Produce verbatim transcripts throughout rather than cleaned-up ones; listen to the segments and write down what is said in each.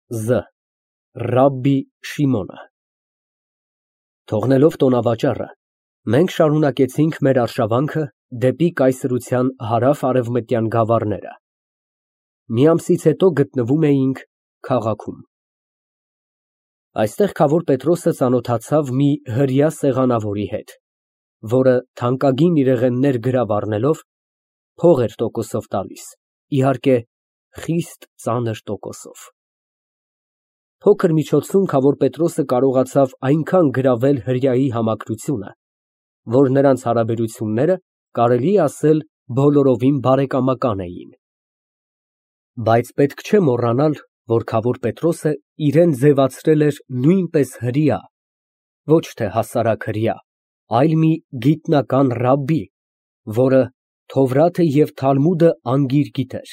Զ. Ռաբբի Շիմոնը։ Թողնելով տոնավաճառը, մենք շարունակեցինք մեր արշավանքը դեպի կայսրության հարավ֊արևմտյան գավառները։ Մի ամսից հետո գտնվում էինք քաղաքում։ Այստեղ Քավոր Պետրոսը ծանոթացավ մի հրեա սեղանավորի հետ, որը թանկագին իրեղեններ գրավ առնելով, փող էր տոկոսով տալիս, իհարկե, խիստ ծանր տոկոսով։ Փոքր միջոցում Քավոր Պետրոսը կարողացավ այնքան գրավել հրեայի համակրությունը, որ նրանց հարաբերությունները, կարելի է ասել, բոլորովին բարեկամական էին։ Բայց պետք չէ մոռանալ, որ Քավոր Պետրոսը իրեն ձևացրել էր նույնպես հրեա, ոչ թե հասարակ հրեա, այլ մի գիտնական ռաբբի, որը Թովրաթը և Թալմուդը անգիր գիտեր։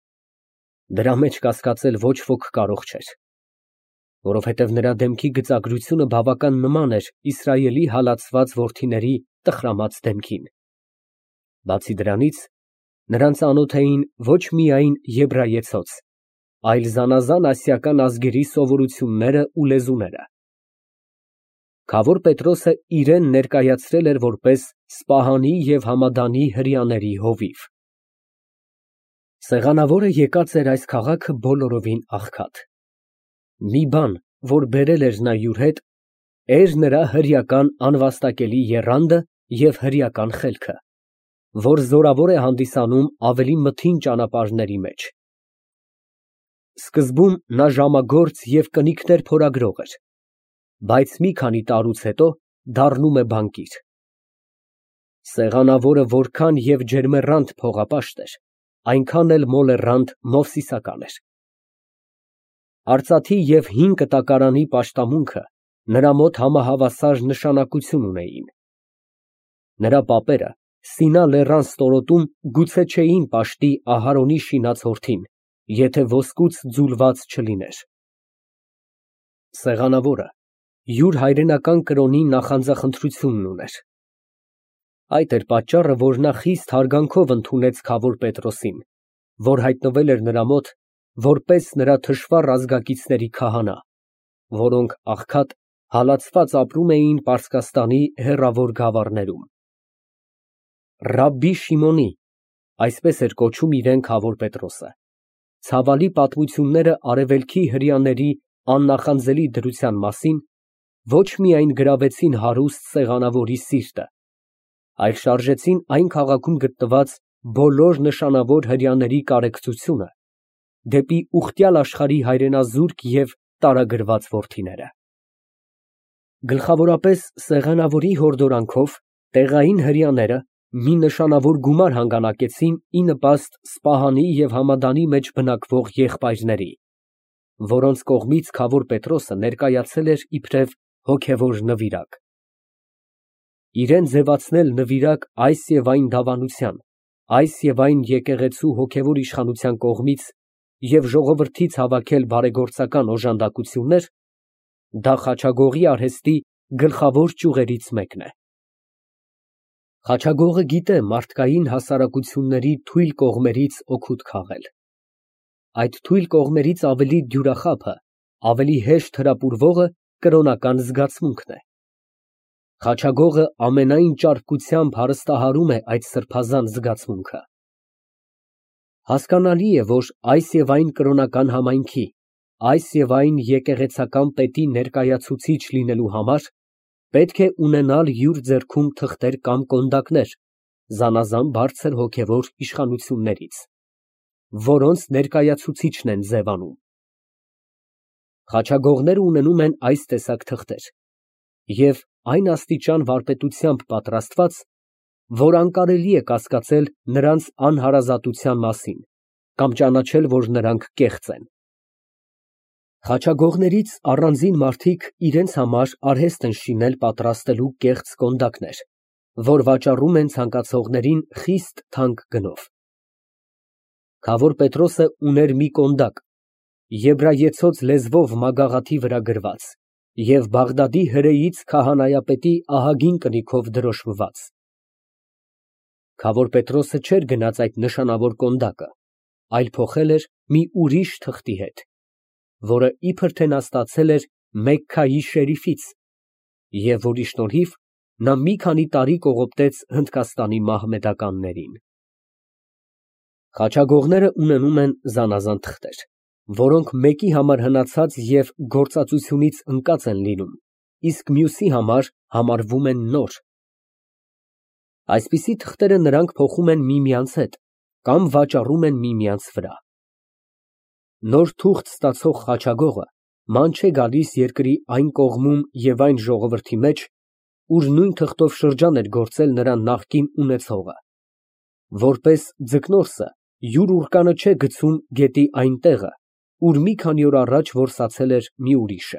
Դրա մեջ կասկածել ոչ ոք կարող չէր, որովհետև նրա դեմքի գծագրությունը բավական նման էր Իսրայելի հալածված որդիների տխրամած դեմքին։ Բացի դրանից, նրան ծանոթ էին ոչ միայն եբրայեցոց, այլ զանազան ասիական ազգերի սովորությունները ու լեզուները։ Քավոր Պետրոսը իրեն ներկայացրել էր որպես Սպահանի և Համադանի հրեաների հովիվ։ Սեղանավորը եկած էր այս քաղաքը բոլորովին աղքատ։ Մի բան, որ բերել էր նա յուր հետ, էր նրա հրեական անվաստակելի եռանդը և հրեական խելքը, որ զորավոր է հանդիսանում ավելի մթին ճանապարհների մեջ։ Սկզբում նա ժամագործ և կնիկներ փորագրող էր, բայց մի քանի տարուց հետո դառնում է բանկիր։ Սեղանավորը որքան և ջերմեռանդ փողապաշտ էր, այնքան էլ մոլեռանդ մովսիսական էր։ Արծաթի և հին կտակարանի պաշտամունքը նրա մոտ համահավասար նշանակություն ունեին։ Նրա պապերը Սինա լեռան ստորոտում գուցե չէին պաշտի Ահարոնի շինած հորթին, եթե ոսկուց ձուլված չլիներ։ Սեղանավորը յուր հայրենական կրոնի նախանձախնդրությունն ուներ։ Այդ էր պատճառը, որ նա խիստ հարգանքով ընդունեց Քավոր Պետրոսին, որ հայտնվել էր նրա մոտ որպես նրա թշվառ ազգակիցների քահանա, որոնք աղքատ, հալածված ապրում էին Պարսկաստանի հեռավոր գավառներում։ Ռաբբի Շիմոնի (այսպես էր կոչում իրեն Քավոր Պետրոսը) ցավալի պատմությունները արևելքի հրեաների աննախանձելի դրության մասին ոչ միայն գրավեցին հարուստ սեղանավորի սիրտը, այլ շարժեցին այն քաղաքում գտնված բոլոր նշանավոր հրեաների կարեկցությունը դեպի ուխտյալ աշխարհի հայրենազուրկ և տարագրված որդիները։ Գլխավորապես սեղանավորի հորդորանքով տեղային հրեաները մի նշանավոր գումար հանգանակեցին ի նպաստ Սպահանի և Համադանի մեջ բնակվող եղբայրների, որոնց կողմից Քավոր Պետրոսը ներկայացել էր իբրև հոգևոր նվիրակ։ Իրան ձևացնել նվիրակ այս և այն դավանության, այս և այն եկեղեցու հոգևոր իշխանության կողմից և ժողովրդից հավաքել բարեգործական օժանդակություններ, դա խաչագողի արհեստի գլխավոր ճյուղերից մեկն է։ Խաչագողը գիտե մարդկային հասարակությունների թույլ կողմերից օգուտ քաղել։ Այդ թույլ կողմերից ավելի դյուրախաբը, ավելի հեշտ հրապուրվողը կրոնական զգացմունքն է։ Խաչագողը ամենայն ճարպկությամբ հարստահարում է այդ սրբազան զգացմունքը։ Հասկանալի է, որ այս և այն կրոնական համայնքի, այս և այն եկեղեցական պետի ներկայացուցիչ լինելու համար պետք է ունենալ յուր ձեռքում թղթեր կամ կոնդակներ զանազան բարձր հոգևոր իշխանություններից, որոնց ներկայացուցիչն են ձևանում։ Խաչագողները ունենում են այս տեսակ թղթեր և այն աստիճան վարպետությամբ պատրաստված, որ անկարելի է կասկածել նրանց անհարազատության մասին կամ ճանաչել, որ նրանք կեղծ են։ Խաչագողներից առանձին մարդիկ իրենց համար արհեստ են շինել պատրաստելու կեղծ կոնդակներ, որ վաճառում են ցանկացողներին խիստ թանկ գնով։ Քավոր Պետրոսը ուներ մի կոնդակ, եբրայեցոց լեզվով մագաղաթի վրա գրված և Բաղդադի հրեից քահանայապետի ահագին կնիքով դրոշմված։ Քավոր Պետրոսը չէր գնաց այդ նշանավոր կոնդակը, այլ փոխել էր մի ուրիշ թղթի հետ, որը իբր թե նա ստացել էր Մեքքայի շերիֆից, և որի շնորհիվ նա մի քանի տարի կողոպտեց Հնդկաստանի մահմեդականներին։ Խաչագողները ունենում են զանազան թղթեր, որոնք մեկի համար հնացած և գործածությունից ընկած են լինում, իսկ մյուսի համար համարվում են նոր։ Այսպիսի թղթերը նրանք փոխում են միմյանց հետ կամ վաճառում են միմյանց վրա։ Նոր թուղթ ստացող խաչագողը ման չէ գալիս երկրի այն կողմում և այն ժողովրդի մեջ, ուր նույն թղթով շրջան էր գործել նրա նախկին ունեցողը, որպես ձկնորսը յուր ուռկանը չէ գցում գետի այն տեղը, ուր մի քանի օր առաջ որսացել էր մի ուրիշը։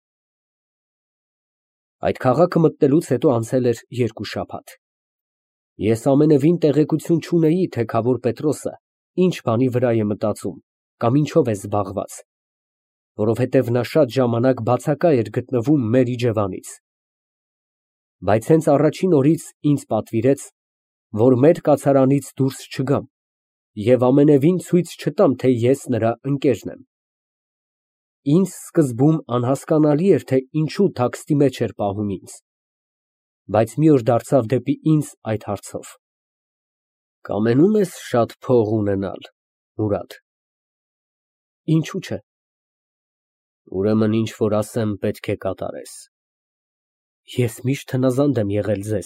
Այդ քաղաքը մտնելուց հետո անցել էր երկու շաբաթ։ Ես ամենևին տեղեկություն չունեի թագավոր Պետրոսը ինչ բանի վրա է մտածում կամ ինչով է զբաղված, որովհետև նա շատ ժամանակ բացակա էր գտնվում մեր իջևանից։ Բայց հենց առաջին օրից ինձ պատվիրեց, որ մեր կացարանից դուրս չգամ և ամենևին ցույց չտամ, թե ես նրա ընկերն եմ։ Ինձ սկզբում անհասկանալի էր, թե ինչու թաքստի մեջ էր պահում ինձ, բայց մի օր դարձավ դեպի ինձ այդ հարցով. «Կամենում ես շատ փող ունենալ, Մուրադ»։ Ինչու՞ չէ։ Ուրեմն ինչ որ ասեմ, պետք է կատարես։ Ես միշտ հնազանդ եմ եղել ձեզ։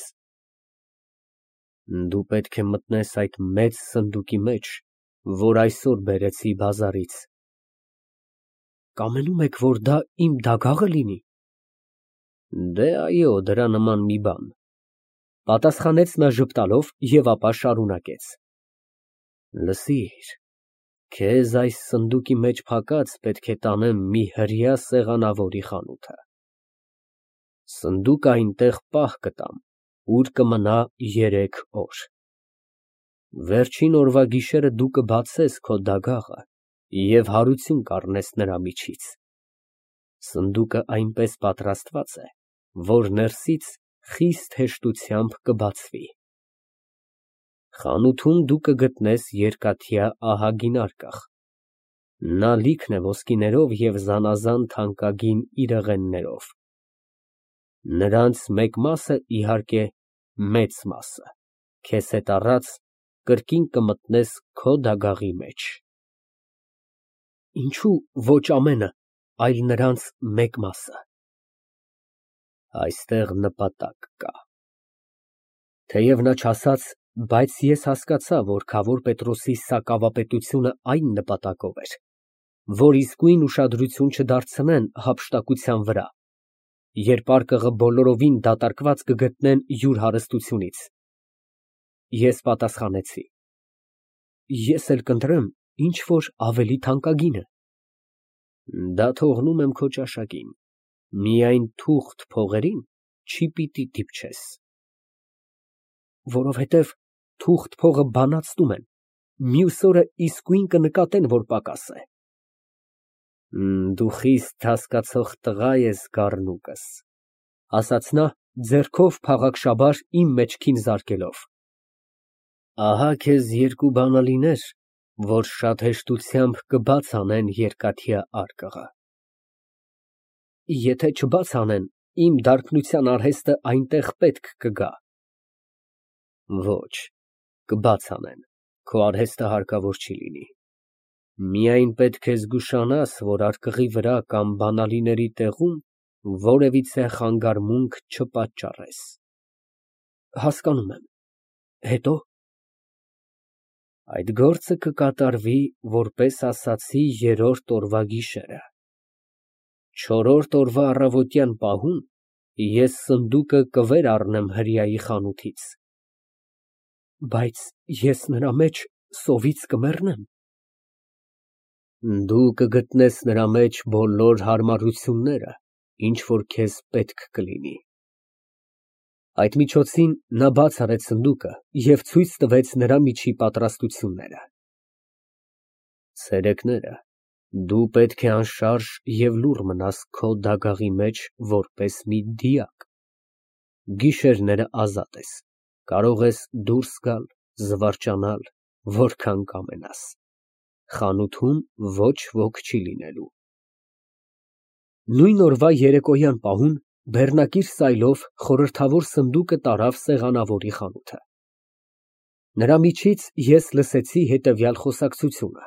Դու պետք է մտնես այդ մեծ սնդուկի մեջ, որ այսօր բերեցի բազարից։ Կամենում եք, որ դա իմ դագաղը լինի։ Դե այո, դրա նման մի բան, պատասխանեց նա ժպտալով և ապա շարունակեց. Լսիր, քեզ այս սնդուկի մեջ փակած պետք է տանեմ մի հրեա սեղանավորի խանութը։ Սնդուկը այնտեղ պահ կտամ, ուր կմնա երեք օր։ Վերջին օրվա գիշերը դու կբացես քո դագաղը և հարություն կառնես նրա միջից։ Սնդուկը այնպես պատրաստված է, որ ներսից խիստ հեշտությամբ կբացվի։ Խանութում դու կգտնես երկաթյա ահագին արկղ, նա լիքն է ոսկիներով և զանազան թանկագին իրեղեններով։ Նրանց մեկ մասը, իհարկե, մեծ մասը, քեզ հետ առած կրկին կմտնես քո դագաղի մեջ։ Ինչո՞ւ ոչ ամենը, այլ նրանց մեկ մասը։ Այստեղ նպատակ կա։ Թեև նա չասաց, բայց ես հասկացա, որ քավոր Պետրոսի սակավապետությունը այն նպատակով էր, որ իսկույն ուշադրություն չդարձնեն հափշտակության վրա, երբ արկղը բոլորովին դատարկված կգտնեն յուր հարստությունից։ Ես պատասխանեցի. Ես էլ կընտրեմ ինչ որ ավելի թանկագինը։ Դա թողնում եմ քո ճաշակին, միայն թուղթ փողերին չի պիտի դիպչես։ Որովհետև թուղթ փողը բանացնում են, մյուս օրը իսկույն կնկատեն, որ պակաս է։ Դու խիստ հասկացող տղա ես, գառնուկս, ասաց նա, ձեռքով փաղաքշաբար իմ մեջքին զարկելով։ Ահա քեզ երկու բանալիներ, որ շատ հեշտությամբ կբաց անեն երկաթյա արկղը։ Եթե չբաց անեն, իմ դարբնության արհեստը այնտեղ պետք կգա։ Ոչ, կբաց անեն, քո արհեստը հարկավոր չի լինի։ Միայն պետք է զգուշանաս, որ արկղի վրա կամ բանալիների տեղում որևիցե խանգարմունք չպատճառես։ Հասկանում եմ, հետո՞։ Այդ գործը կկատարվի, որպես ասացի, երրորդ օրվա գիշերը։ Չորրորդ օրվա առավոտյան պահուն ես սնդուկը կվեր առնեմ հրեայի խանութից։ Բայց ես նրա մեջ սովից կմեռնեմ։ Դու կգտնես նրա մեջ բոլոր հարմարությունները, ինչ որ քեզ պետք կլինի։ Այդ միջոցին նա բաց արեց սնդուկը և ցույց տվեց նրա միջի պատրաստությունները։ Ցերեկները դու պետք է անշարժ և լուռ մնաս քո դագաղի մեջ որպես մի դիակ։ Գիշերները ազատ ես, կարող ես դուրս գալ, զվարճանալ, որքան կամենաս։ Խանութում ոչ ոք չի լինելու։ Նույն օրվա երեկոյան պահուն բեռնակիր սայլով խորհրդավոր սնդուկը տարավ սեղանավորի խանութը։ Նրա միջից ես լսեցի հետևյալ խոսակցությունը.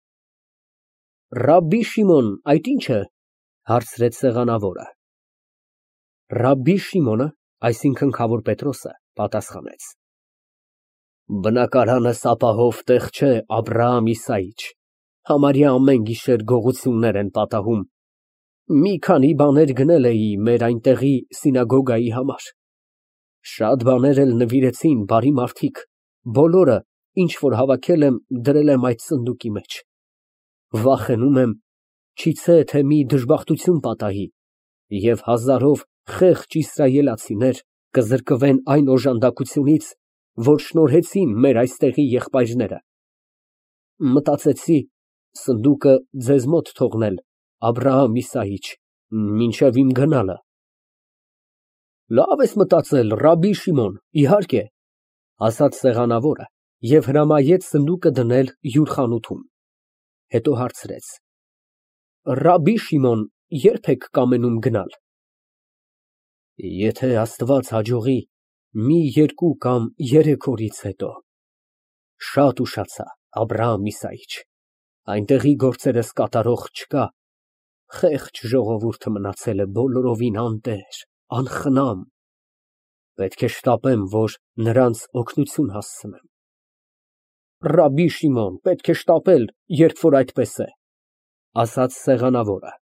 Ռաբբի Շիմոն, այդ ի՞նչ է, հարցրեց սեղանավորը։ Ռաբբի Շիմոնը, այսինքն քավոր Պետրոսը, պատասխանեց. Բնակարանս ապահով տեղ չէ Աբրահամ Իսայիչ, համարյա ամեն գիշեր գողություններ են պատահում, մի քանի բաներ գնել էի մեր այնտեղի սինագոգայի համար, շատ բաներ էլ նվիրեցին բարի մարդիկ, բոլորը, ինչ որ հավաքել եմ, դրել եմ այդ սնդուկի մեջ, վախենում եմ, չիցե թե մի դժբախտություն պատահի, և հազարով խեղճ իսրայելացիներ կզրկվեն այն օժանդակությունից, որ շնորհեցին մեր այստեղի եղբայրները, մտածեցի սնդուկը ձեզ մոտ թողնել, Աբրահամ Իսայիչ, մինչև իմ գնալը։ Լավ ես մտածել, Ռաբբի Շիմոն, իհարկե, ասաց սեղանավորը և հրամայեց սնդուկը դնել յուր խանութում, հետո հարցրեց. Ռաբբի Շիմոն, ե՞րբ եք կամենում գնալ։ Եթե Աստված հաջողի, մի երկու կամ երեք օրից հետո։ Շատ ուշացա, Աբրահամ Իսայիչ, այնտեղի գործերս կատարող չկա, խեղճ ժողովուրդը մնացել է բոլորովին անտեր, անխնամ, պետք է շտապեմ, որ նրանց օգնություն հասցնեմ։ Ռաբբի Շիմոն, պետք է շտապել, երբ որ այդպես է, ասաց սեղանավորը։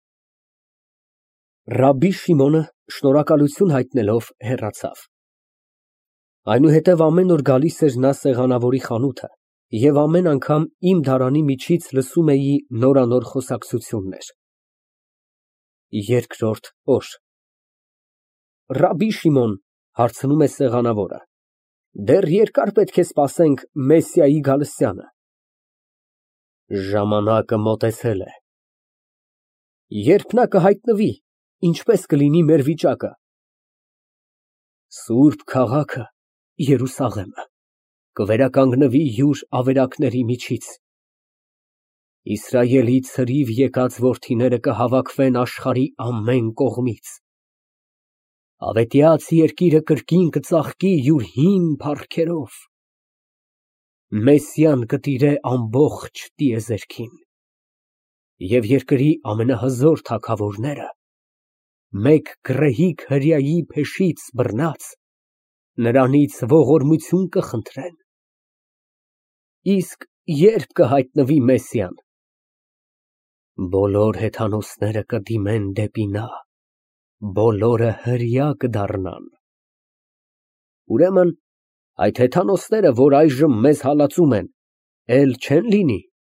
Ռաբբի Շիմոնը շնորհակալություն հայտնելով հեռացավ։ Այնուհետև ամեն օր գալիս էր նա սեղանավորի խանութը և ամեն անգամ իմ դարանի միջից լսում էի նորանոր խոսակցություններ։ Երկրորդ օր Ռաբբի Շիմոն, հարցնում է սեղանավորը, դեռ երկար պետք է սպասենք Մեսիայի գալստյանը։ Ժամանակը մոտեցել է։ Երբ նա կհայտնվի, ինչպես կլինի մեր վիճակը։ Սուրբ քաղաքը, Երուսաղեմը, կվերականգնվի յուր ավերակների միջից։ Իսրայելի ցրիվ եկած որդիները կհավաքվեն աշխարհի ամեն կողմից։ Ավետյաց երկիրը կրկին կծաղկի յուր հին փառքերով։ Մեսիան կտիրե ամբողջ տիեզերքին։ Եվ երկրի ամենահզոր թագավորները մեկ գռեհիկ հրեայի փեշից բռնած նրանից ողորմություն կխնդրեն։ Իսկ ե՞րբ կհայտնվի Մեսիան։ Բոլոր հեթանոսները կդիմեն դեպի նա, բոլորը հրեա կդառնան։ Ուրեմն այդ հեթանոսները, որ այժմ մեզ հալածում են, էլ չե՞ն լինի։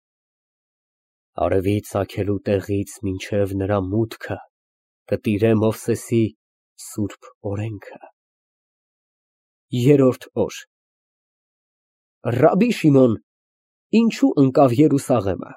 Արևի ծագելու տեղից մինչև նրա մուտքը կտիրե Մովսեսի սուրբ օրենքը։ Երրորդ օր Ռաբբի Շիմոն, ինչու ընկավ Երուսաղեմը։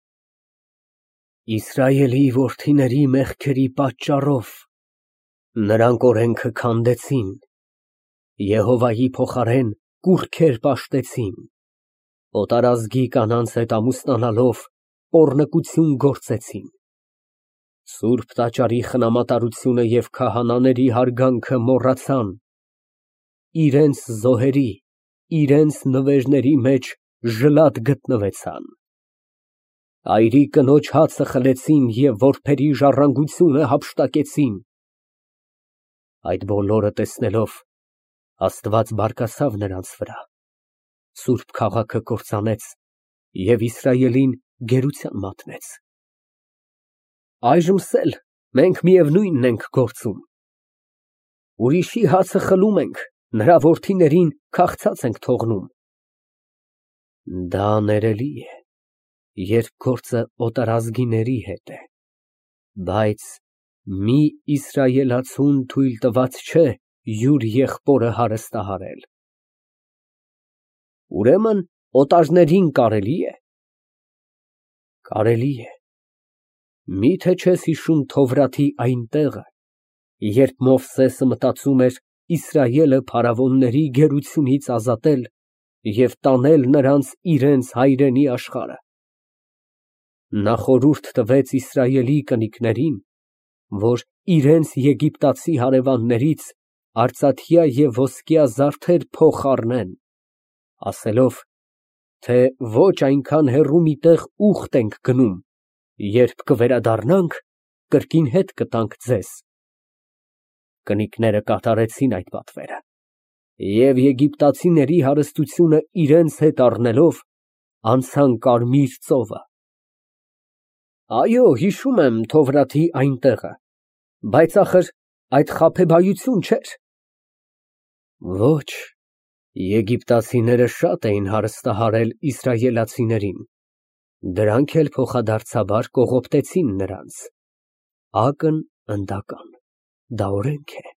Իսրայելի որդիների մեղքերի պատճառով նրանք օրենքը քանդեցին, Եհովայի փոխարեն կուռքեր պաշտեցին, օտարազգի կանանց հետ ամուսնանալով պոռնկություն գործեցին, սուրբ տաճարի խնամատարությունը և քահանաների հարգանքը մոռացան, իրենց զոհերի, իրենց նվերների մեջ ժլատ գտնվեցան, այրի կնոջ հացը խլեցին և որբերի ժառանգությունը հափշտակեցին։ Այդ բոլորը տեսնելով, Աստված բարկացավ նրանց վրա, սուրբ քաղաքը կործանեց և Իսրայելին գերության մատնեց։ Այժմս էլ մենք միևնույնն ենք գործում։ Ուրիշի հացը խլում ենք, նրա որդիներին քաղցած ենք թողնում։ Դա ներելի է, երբ գործը օտարազգիների հետ է, բայց մի իսրայելացուն թույլ տված չէ յուր եղբորը հարստահարել։ Ուրեմն օտարներին կարելի է։ Կարելի է։ Մի՞թե չես հիշում Թովրաթի այն տեղը, երբ Մովսեսը մտածում էր Իսրայելը փարավոնների գերությունից ազատել և տանել նրանց իրենց հայրենի աշխարհը։ Նա խորհուրդ տվեց Իսրայելի կնիկներին, որ իրենց եգիպտացի հարևաններից արծաթյա և ոսկյա զարդեր փոխ առնեն, ասելով, թե ոչ այնքան հեռու մի տեղ ուխտ ենք գնում, երբ կվերադառնանք, կրկին հետ կտանք ձեզ։ Կնիկները կատարեցին այդ պատվերը և եգիպտացիների հարստությունը իրենց հետ առնելով, անցան Կարմիր ծովը։ Այո, հիշում եմ Թովրաթի այն տեղը, բայց այդ խաբեբայություն չէր։ Ոչ, եգիպտացիները շատ էին հարստահարել իսրայելացիներին, դրանք էլ փոխադարձաբար կողոպտեցին նրանց։ Ակն ընդական, դա օրենք է։